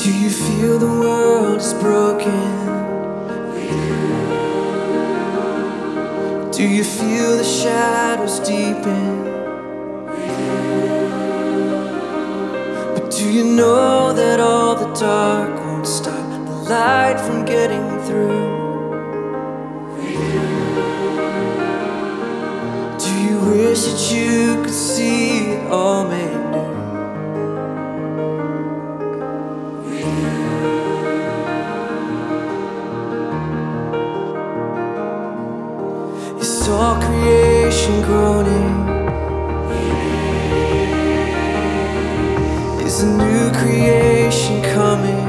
Do you feel the world is broken? Do you feel the shadows deepen? But do you know that all the dark won't stop the light from getting through? Do you wish that you could see it all made new? It's all creation groaning. Is a new creation coming?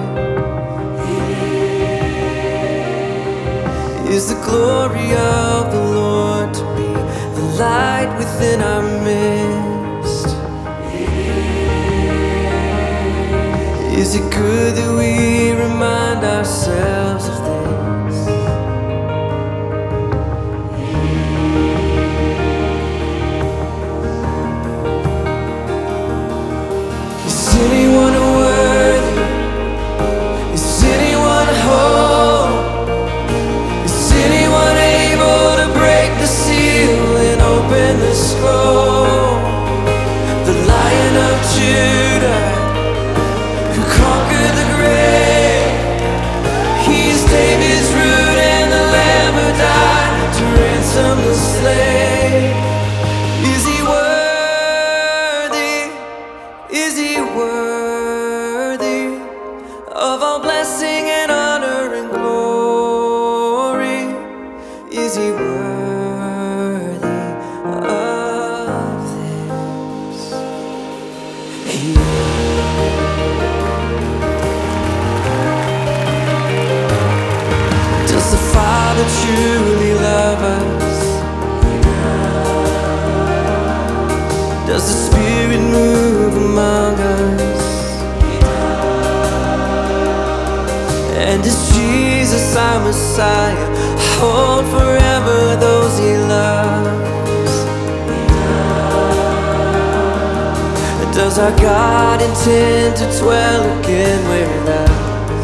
Is the glory of the Lord to be the light within our midst? Is it good that we remind ourselves of this? Is anyone worthy? Is anyone whole? Is anyone able to break the seal and open the scroll? The Lion of Judah, who conquered the grave, he's David's root and the Lamb who died to ransom the slave. Is he worthy? Is he worthy of all blessing and honor and glory? Is he worthy of this? Does the Father truly love us? Does the Spirit move among us? And is Jesus our Messiah? Hold forever those he loves. Does our God intend to dwell again with us?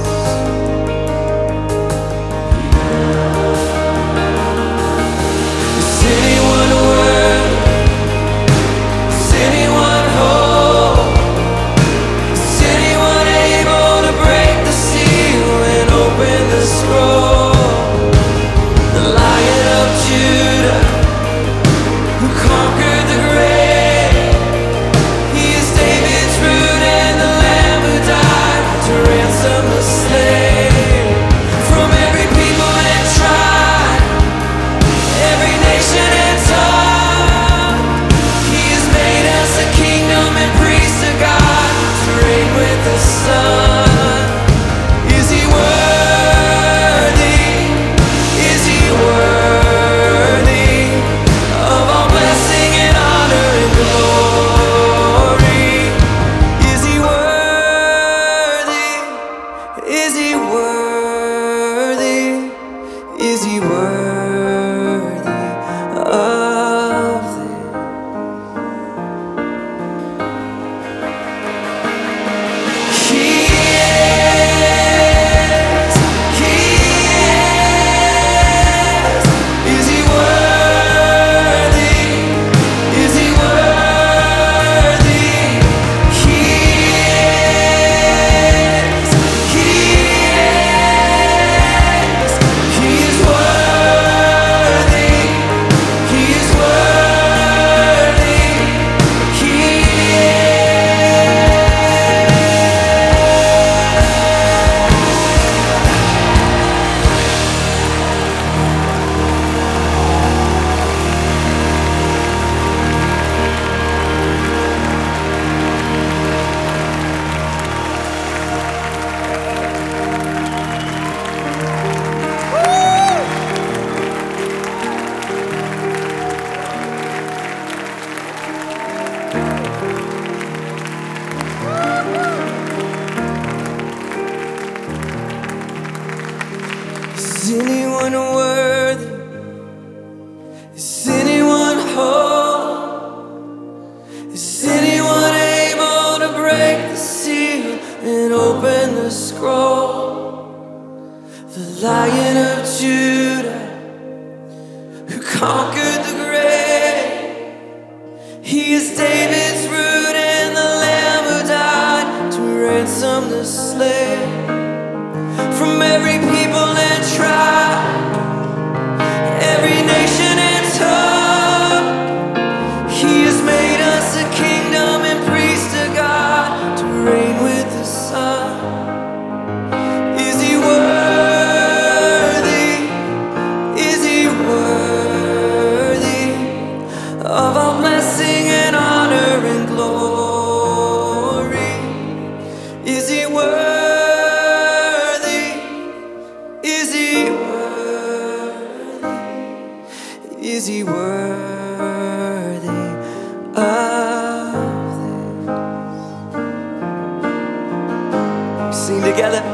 Is anyone worthy? Is anyone whole? Is anyone able to break the seal and open the scroll? The Lion of Judah, who conquered the grave, he is David's root and the Lamb who died to ransom the slave. From every people and tribe, every nation and tongue, he has made us a kingdom and priests to God, to reign with the Son. Is he worthy? Is he worthy of all blessing and honor and glory? Is he worthy? Is he worthy? Is he worthy of this? He is. He is. Is he worthy? Is he worthy? He is. He is. He is worthy. He is worthy. He Is anyone worthy? Is anyone whole? Is anyone able to break the seal and open the all blessing and honor and glory. Is he worthy? Is he worthy? Is he worthy of this? Sing together.